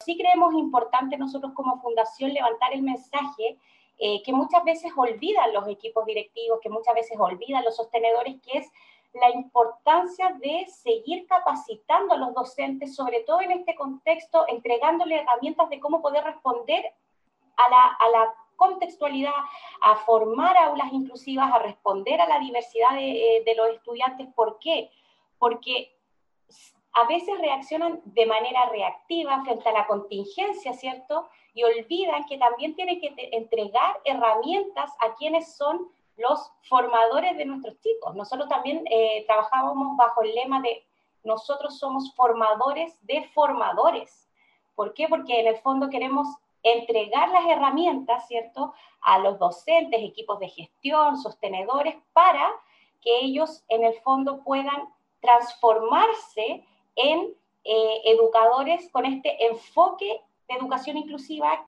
sí creemos importante nosotros como fundación levantar el mensaje que muchas veces olvidan los equipos directivos, que muchas veces olvidan los sostenedores, que es la importancia de seguir capacitando a los docentes, sobre todo en este contexto, entregándole herramientas de cómo poder responder a la contextualidad, a formar aulas inclusivas, a responder a la diversidad de los estudiantes. ¿Por qué? Porque a veces reaccionan de manera reactiva frente a la contingencia, ¿cierto? Y olvidan que también tienen que entregar herramientas a quienes son los formadores de nuestros chicos. Nosotros también trabajábamos bajo el lema de nosotros somos formadores de formadores. ¿Por qué? Porque en el fondo queremos entregar las herramientas, ¿cierto?, a los docentes, equipos de gestión, sostenedores, para que ellos en el fondo puedan transformarse en educadores con este enfoque de educación inclusiva